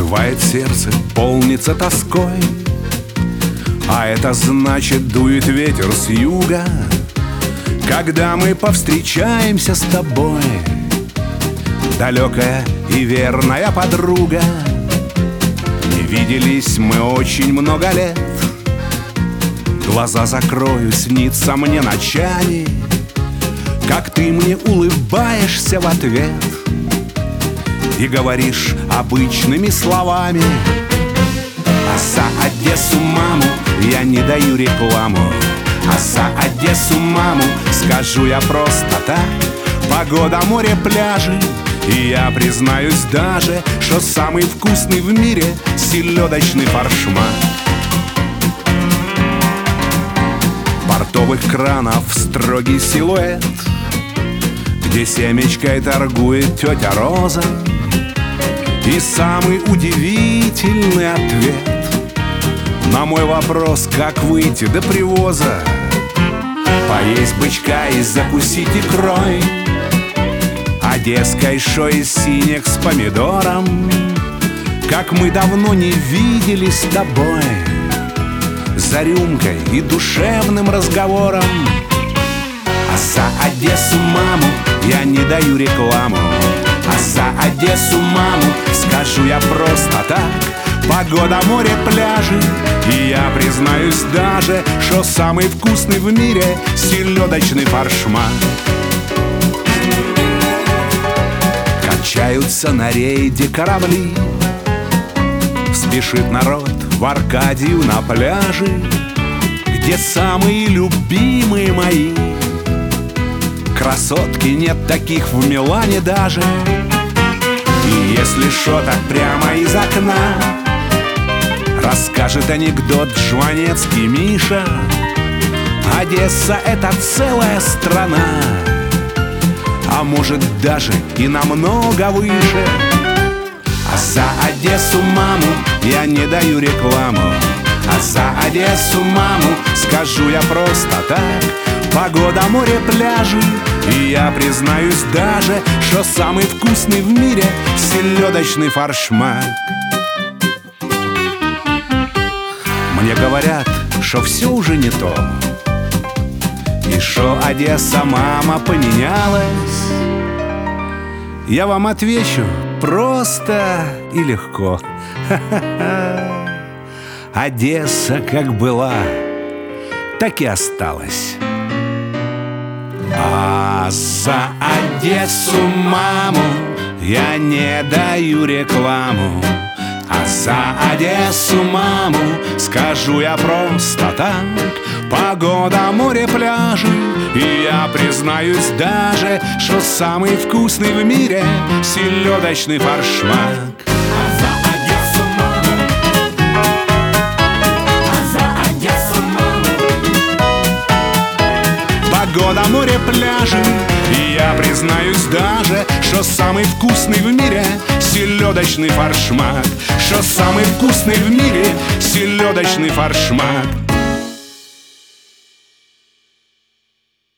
Бывает, сердце полнится тоской, а это значит, дует ветер с юга. Когда мы повстречаемся с тобой, далекая и верная подруга. Не виделись мы очень много лет. Глаза закрою, снится мне ночами, как ты мне улыбаешься в ответ и говоришь обычными словами: а за Одессу, маму, я не даю рекламу. А за Одессу, маму, скажу я просто так. Погода, море, пляжи, и я признаюсь даже, что самый вкусный в мире селедочный форшмак. Портовых кранов строгий силуэт, где семечкой торгует тетя Роза. И самый удивительный ответ на мой вопрос, как выйти до привоза: поесть бычка и закусить икрой, одесской шой из синек с помидором. Как мы давно не виделись с тобой, за рюмкой и душевным разговором. А за Одессу, маму, я не даю рекламу. А за Одессу, маму, скажу я просто так. Погода, море, пляжи, и я признаюсь даже, что самый вкусный в мире селедочный форшмак. Качаются на рейде корабли, спешит народ в Аркадию на пляже, где самые любимые мои красотки, нет таких в Милане даже. И если шо, так прямо из окна расскажет анекдот жванецкий Миша: Одесса — это целая страна, а может даже и намного выше. А за Одессу, маму, я не даю рекламу. А за Одессу, маму, скажу я просто так. Погода, море, пляжи, и я признаюсь даже, что самый вкусный в мире селедочный форшмак. Мне говорят, что все уже не то, и что Одесса, мама, поменялась. Я вам отвечу просто и легко. Одесса как была, так и осталась. А за Одессу, маму, я не даю рекламу. А за Одессу, маму, скажу я просто так. Погода, море, пляжи, и я признаюсь даже, что самый вкусный в мире селедочный форшмак. Погода, море, пляжи, и я признаюсь даже, что самый вкусный в мире селедочный форшмак. Что самый вкусный в мире селедочный форшмак.